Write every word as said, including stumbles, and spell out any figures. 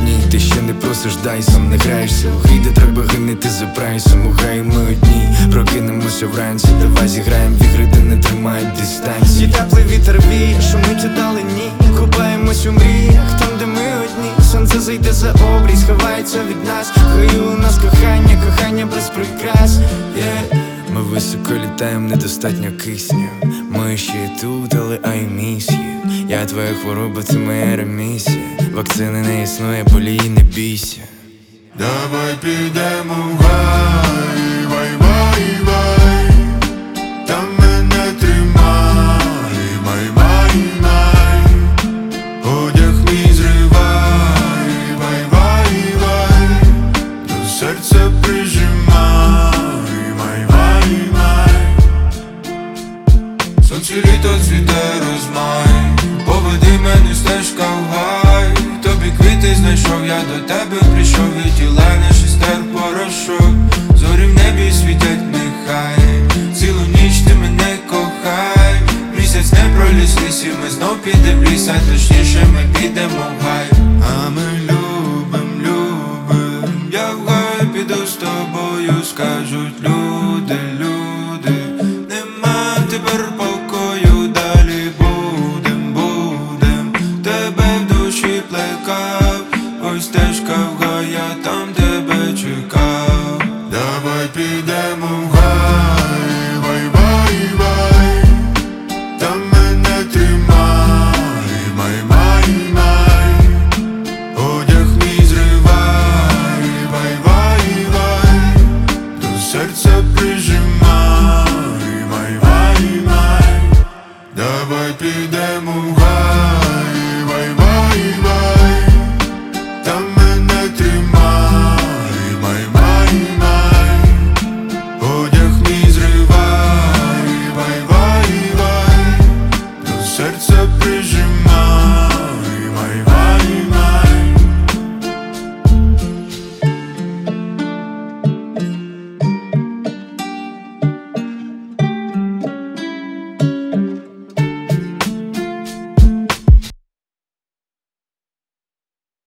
одні. Ти ще не просиш, дай, сам не граєшся у грі, де треба гинити за прайсом. У граї ми одні, прокинемося вранці. Давай зіграєм в ігри, де не тримають дистанції. І теплий вітер віє, шумить удалині. Купаємось у мріях, там де ми одні. Сонце зайде за обрій, сховається від нас. Хай у нас кохання, кохання без прикрас, yeah. Ми високо літаєм, недостатньо кисню. Ми ще тут, але I miss you. Я твоя хвороба, це моя ремісія. Вакцини не існує, болії, не бійся. Давай підемо в гай, вай, вай, вай. Там мене тримай, май, май, май. Одяг мій зривай, вай, вай, вай. До серця прижимай, май, май, май. Сонце літо цвіте розмай. Поведи мене стежка в гай. Тобі квіти знайшов, я до тебе прийшов. І тіла не шестер порошок. Зорі в небі світять, нехай. Цілу ніч ти мене кохай. Місяць не проліз лісів, ми знов підем в ліс, а точніше ми підемо в гай. А ми любим, любим. Я в гай піду з тобою, скажуть люди, люди. Нема тепер покою, далі будем, будем. Тебе в душі плекав, ось стежка.